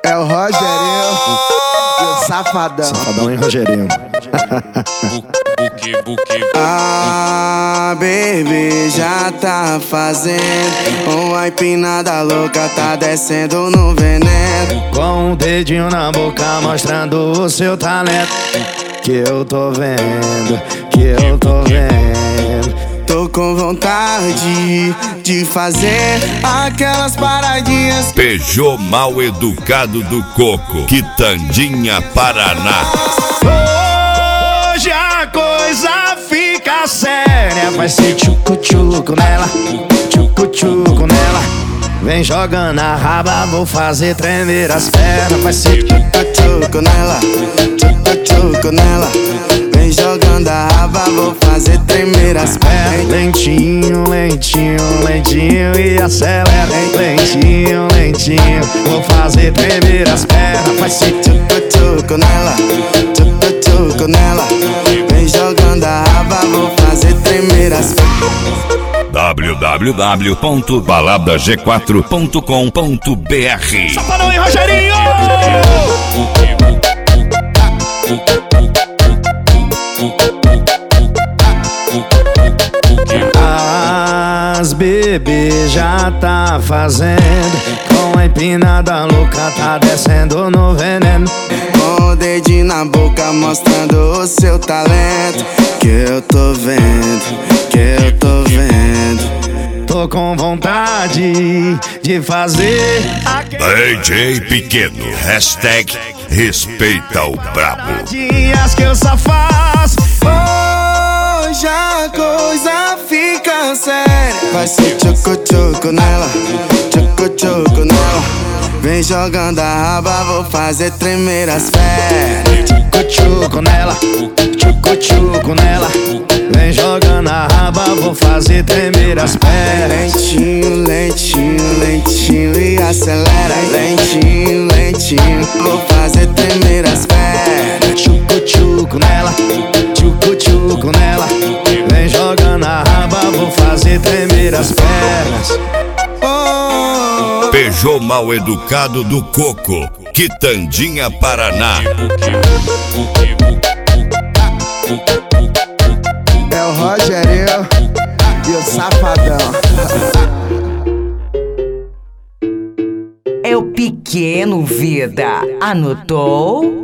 É o Rogerinho e o Safadão. Safadão e Rogerinho. Ah, baby, já tá fazendo uma empinada louca, tá descendo no veneno. Com o dedinho na boca mostrando o seu talento. Que eu tô vendo, que eu tô vendo. Tô com vontade de fazer aquelas paradinhas. Peugeot mal educado do Coco, Quitandinha, Paraná. Hoje a coisa fica séria. Vai ser tchucu-tchucu nela, tchucu-tchucu nela. Vem jogando a raba, vou fazer tremer as pernas. Vai ser tchucu-tchucu nela, tchucu-tchucu nela. Vem jogando a raba, vou fazer tremer as pernas. Lentinho, lentinho, lentinho e acelera. Lentinho, lentinho, vou fazer tremer as pernas. Vai ser tchucu-tchucu nela, tchucu-tchucu nela. Vem jogando a raba, vou fazer tremer as pernas. www.baladag4.com.br. Safadão e Rogerinho! As bebê já tá fazendo. Com a empinada louca tá descendo no veneno. Com o dedinho na boca mostrando o seu talento. Que eu tô vendo, que eu tô vendo. Tô com vontade de fazer DJ Pequeno, hashtag respeita o brabo. dias que eu só faço. Hoje a coisa fica séria. Vai ser tchucu-tchucu nela, tchucu-tchucu nela. Vem jogando a raba, vou fazer tremer as pernas. Tchucu-tchucu nela, tchucu-tchucu nela. Vem jogando a raba, vou fazer tremer as pernas. Lentinho, lentinho, lentinho e acelera. Lentinho, lentinho, vou fazer tremer as pernas. Tchucu-tchucu nela, tchucu-tchucu nela. Vem jogando a raba, vou fazer tremer as pernas. Peugeot mal educado do Coco, Quitandinha, Paraná. É o Rogerinho e o Safadão. É o Pequeno Vida. Anotou?